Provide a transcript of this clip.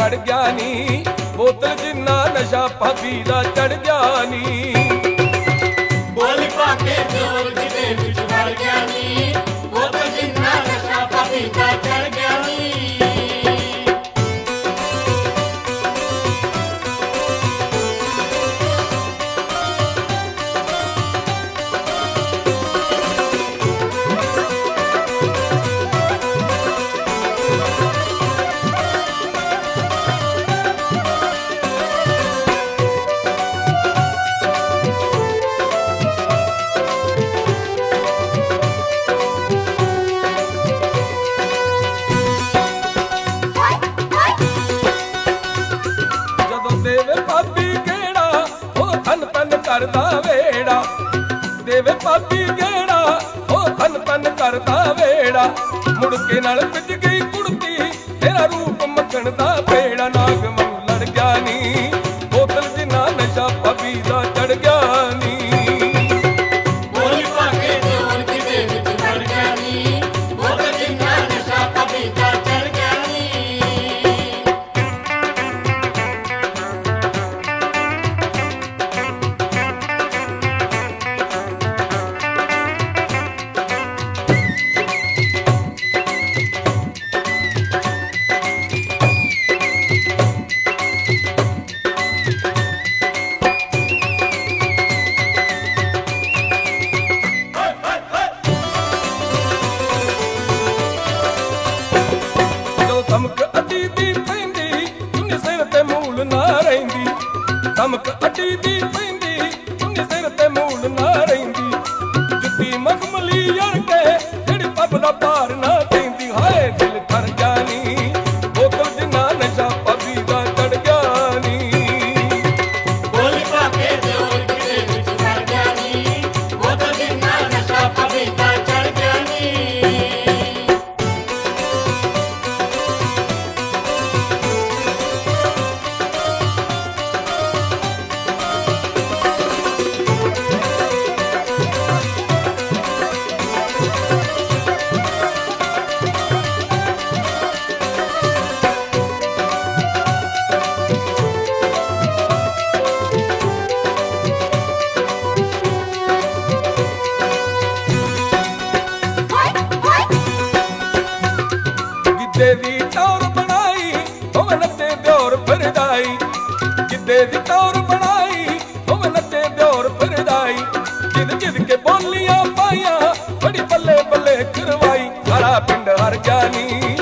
ਚੜ ਗਿਆ ਨੀ, ਬੋਤਲ ਜਿੰਨਾ ਨਸ਼ਾ ਭਾਬੀ ਦਾ ਚੜ ਗਿਆ ਨੀ। ਬੋਲ ਪਾ ਕੇ ਦਿਓਰ ਜਿਹਦੇ ਵਿੱਚ ਵੜ ਗਿਆ ਨੀ, ਬੋਤਲ ਜਿੰਨਾ ਨਸ਼ਾ ਭਾਬੀ ਦਾ ਚੜ ਗਿਆ ਨੀ। ਦੇਵੇ ਭਾਬੀ ਗੇੜਾ ਉਹ ਧਨ ਧਨ ਕਰਦਾ ਵੇੜਾ, ਦੇਵੇ ਭਾਬੀ ਗੇੜਾ ਉਹ ਧਨ ਧਨ ਕਰਦਾ ਵੇੜਾ। ਮੁੜ ਕੇ ਨਾਲ ਭਿੱਜ ਗਈ ਕੁੜਤੀ ਤੇਰਾ ਰੂਪ ਮੱਖਣ ਦਾ ਪੇੜਾ। ਨਾਗ ਵਾਂਗੂ ਲੜ ਗਿਆ ਨੀ, ਬੋਤਲ ਜਿੰਨਾ ਨਸ਼ਾ ਭਾਬੀ ਦਾ ਚੜ ਗਿਆ ਨੀ। ਬੋਲ ਪਾ ਕੇ ਦਿਓਰ ਜਿਹਦੇ ਵਿੱਚ ਵੜ ਗਿਆ ਨੀ, ਬੋਤਲ ਜਿੰਨਾ ਨਸ਼ਾ ਭਾਬੀ ਦਾ ਚੜ ਗਿਆ ਨੀ। ਧਮਕ ਅੱਡੀ ਦੀ ਪੈਂਦੀ ਚੁੰਨੀ ਸਿਰ ਤੇ ਮੂਲ ਨਾ ਰਹਿੰਦੀ, ਧਮਕ ਅੱਡੀ ਦੀ ਪੈਂਦੀ ਚੁੰਨੀ ਸਿਰ ਤੇ ਮੂਲ ਨਾ ਰਹਿੰਦੀ। ਜੁੱਤੀ ਮਖਮਲੀ ਯਾਰ ਕੇ ਜਿਹੜੀ ਪੱਬ ਦਾ ਪਾਰ ਨਾ ਦੇਂਦੀ। ਹਾਏ ਦਿਲ ਕਰ ਗਿਆ ਨੀ, ਬੋਤਲ ਜਿੰਨਾ ਨਸ਼ਾ ਭਾਬੀ ਦਾ ਚੜ ਗਿਆ ਨੀ। ਬੋਲ ਪਾ ਕੇ ਦਿਓਰ ਜਿਹਦੇ ਵਿੱਚ ਵੜ ਗਿਆ ਨੀ, ਬੋਤਲ ਜਿੰਨਾ ਨਸ਼ਾ ਭਾਬੀ ਦਾ ਚੜ ਗਿਆ ਨੀ। ਗਿੱਧੇ ਦੀ ਟੌਰ ਬਣਾਈ ਉਹ ਨੱਚੇ ਦਿਓਰ ਫਿਰਦਾਈ, ਗਿੱਧੇ ਦੀ ਟੌਰ ਬਣਾਈ ਉਹ ਨੱਚੇ ਦਿਓਰ ਫਿਰਦਾਈ। ਜਿੱਦ ਜਿੱਦ ਕੇ ਬੋਲੀਆਂ ਪਾਈਆਂ ਬੜੀ ਬੱਲੇ ਬੱਲੇ ਕਰਵਾਈ। ਸਾਰਾ ਪਿੰਡ ਹਰ ਗਿਆ ਨੀ,